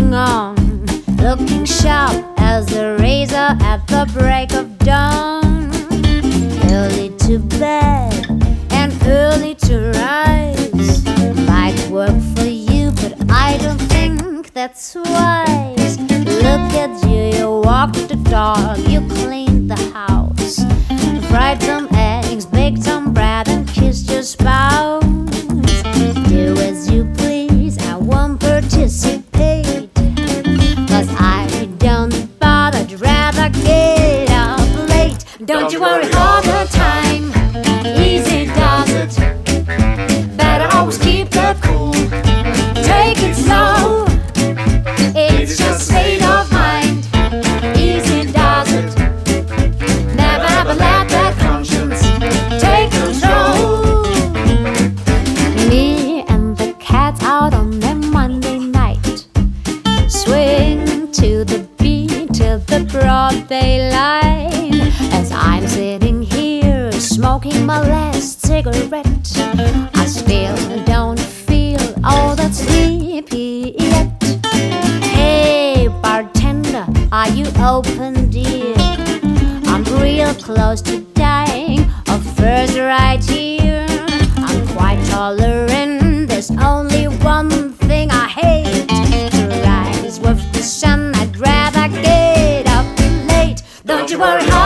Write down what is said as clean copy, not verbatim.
hanging on, looking sharp as a razor at the break of dawn. Early to bed and early to rise might work for you, but I don't think that's wise. Look at you, you walked the dog, you cleaned the house, fried some eggs, baked some bread and kissed your spouse. Do as you please, I won't participate, 'cause I don't bother, I'd rather get up late. Don't you worry all the time, easy does it. Better always keep the cool, take it slow. It's just state of mind, easy does it. Never ever let that conscience take control. Me and the cat out on their Monday night, swing to the beat till the broad daylight. As I'm sitting here smoking my last cigarette, I still don't feel all that sleepy yet. Hey bartender, are you open, dear? I'm real close to dying of thirst right here. I'm quite tolerant, there's only one thing I hate: to rise with the sun, I'd rather get up late. Don't you worry.